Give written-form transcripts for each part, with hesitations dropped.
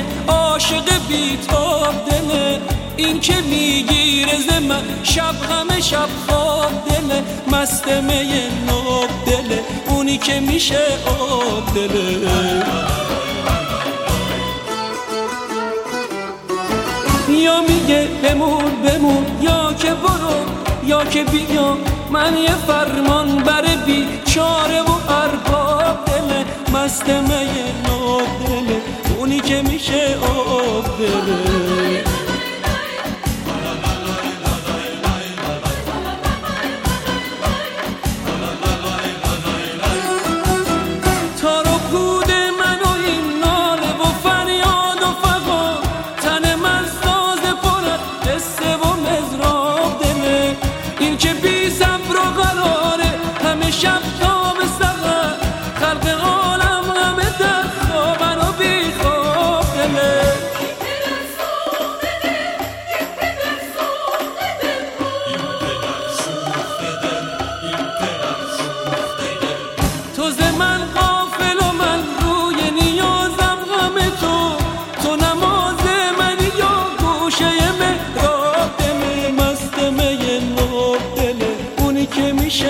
عاشق بی‌تاب دله. این که میگیره ز من شب همه شب خواب دله. مست می ناب دله، اونی که میشه آب دله. یا میگه بمون یا که برو یا که بیا، من یه فرمان بر بیچاره و ارباب دله. مست می ناب دله، اونی که میشه آب دله. شب تا به سحر خلق عالم همه در خوابن و بی خواب دله. تو ز من غافل و من روی نیازم غم تو نماز منی یا گوشه محراب دله. مست می ناب دله، اونی که میشه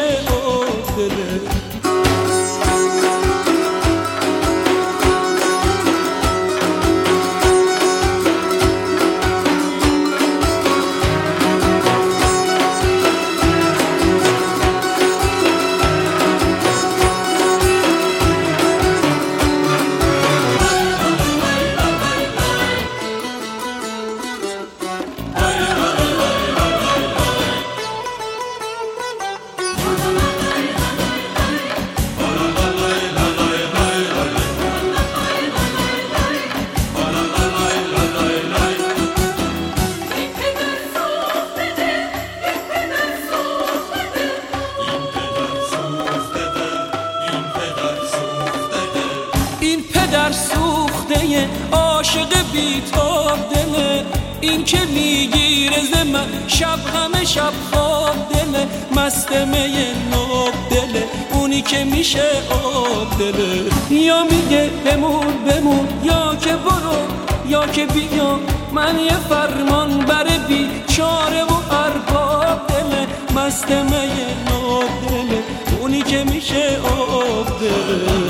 در سوخته عاشق بی‌تاب دله. این که میگیره ز من شب همه شب خواب دله. مست می ناب دله، اونی که میشه آب دله. یا میگه بمون یا که برو یا که بیا، من یه فرمان بر بیچاره و ارباب دله. مست می ناب دله، اونی که میشه آب دله.